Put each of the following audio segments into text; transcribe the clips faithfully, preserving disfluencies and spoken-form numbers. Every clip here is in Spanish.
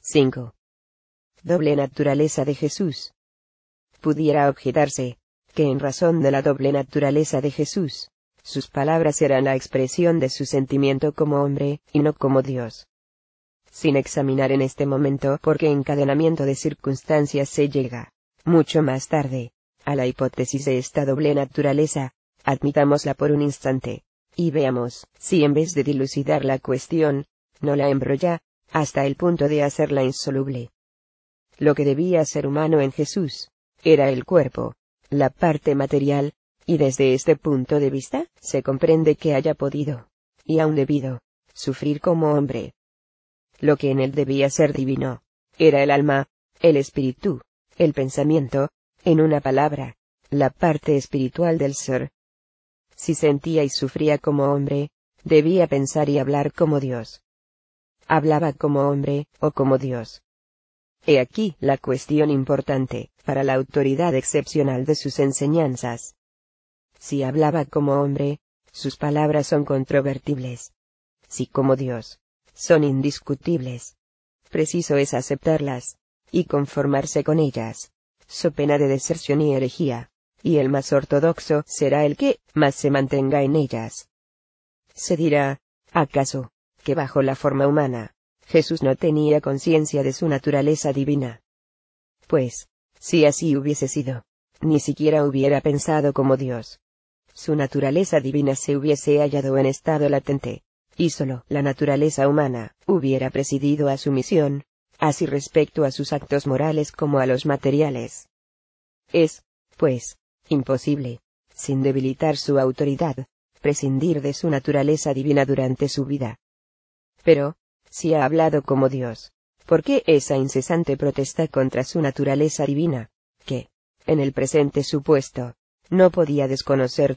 cinco. Doble naturaleza de Jesús. Pudiera objetarse, que en razón de la doble naturaleza de Jesús, sus palabras eran la expresión de su sentimiento como hombre, y no como Dios. Sin examinar en este momento por qué encadenamiento de circunstancias se llega, mucho más tarde, a la hipótesis de esta doble naturaleza, admitámosla por un instante, y veamos, si en vez de dilucidar la cuestión, no la embrolla, hasta el punto de hacerla insoluble. Lo que debía ser humano en Jesús, era el cuerpo, la parte material, y desde este punto de vista, se comprende que haya podido, y aun debido, sufrir como hombre. Lo que en él debía ser divino, era el alma, el espíritu, el pensamiento, en una palabra, la parte espiritual del ser. Si sentía y sufría como hombre, debía pensar y hablar como Dios. Hablaba como hombre, o como Dios. He aquí la cuestión importante, para la autoridad excepcional de sus enseñanzas. Si hablaba como hombre, sus palabras son controvertibles. Si como Dios, son indiscutibles. Preciso es aceptarlas, y conformarse con ellas, so pena de deserción y herejía, y el más ortodoxo será el que más se mantenga en ellas. Se dirá, ¿acaso, que bajo la forma humana, Jesús no tenía conciencia de su naturaleza divina? Pues, si así hubiese sido, ni siquiera hubiera pensado como Dios. Su naturaleza divina se hubiese hallado en estado latente, y sólo la naturaleza humana hubiera presidido a su misión, así respecto a sus actos morales como a los materiales. Es, pues, imposible, sin debilitar su autoridad, prescindir de su naturaleza divina durante su vida. Pero, si ha hablado como Dios, ¿por qué esa incesante protesta contra su naturaleza divina, que, en el presente supuesto, no podía desconocer?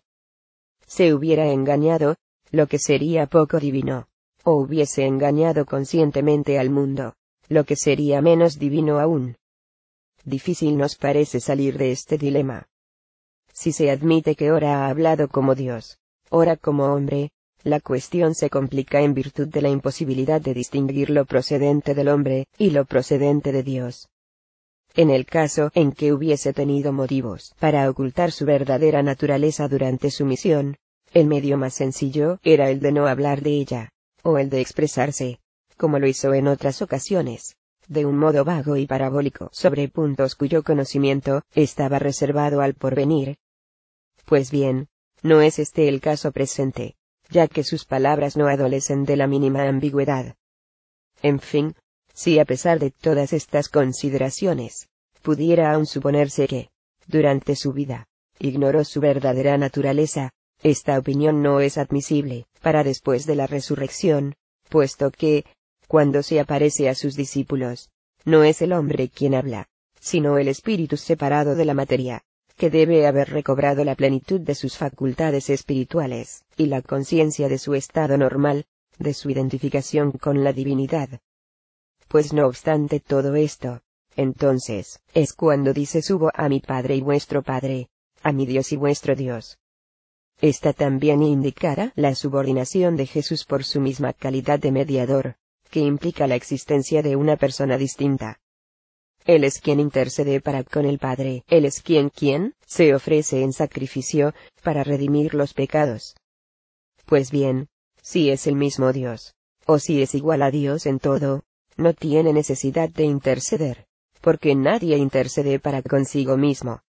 Se hubiera engañado, lo que sería poco divino, o hubiese engañado conscientemente al mundo, lo que sería menos divino aún. Difícil nos parece salir de este dilema. Si se admite que ora ha hablado como Dios, ora como hombre, la cuestión se complica en virtud de la imposibilidad de distinguir lo procedente del hombre y lo procedente de Dios. En el caso en que hubiese tenido motivos para ocultar su verdadera naturaleza durante su misión, el medio más sencillo era el de no hablar de ella, o el de expresarse, como lo hizo en otras ocasiones, de un modo vago y parabólico sobre puntos cuyo conocimiento estaba reservado al porvenir. Pues bien, no es este el caso presente, ya que sus palabras no adolecen de la mínima ambigüedad. En fin, si a pesar de todas estas consideraciones, pudiera aún suponerse que, durante su vida, ignoró su verdadera naturaleza, esta opinión no es admisible, para después de la resurrección, puesto que, cuando se aparece a sus discípulos, no es el hombre quien habla, sino el espíritu separado de la materia, que debe haber recobrado la plenitud de sus facultades espirituales, y la conciencia de su estado normal, de su identificación con la divinidad. Pues no obstante todo esto, entonces, es cuando dice subo a mi Padre y vuestro Padre, a mi Dios y vuestro Dios. Esta también indicara la subordinación de Jesús por su misma calidad de mediador, que implica la existencia de una persona distinta. Él es quien intercede para con el Padre, Él es quien quien se ofrece en sacrificio, para redimir los pecados. Pues bien, si es el mismo Dios, o si es igual a Dios en todo, no tiene necesidad de interceder, porque nadie intercede para consigo mismo,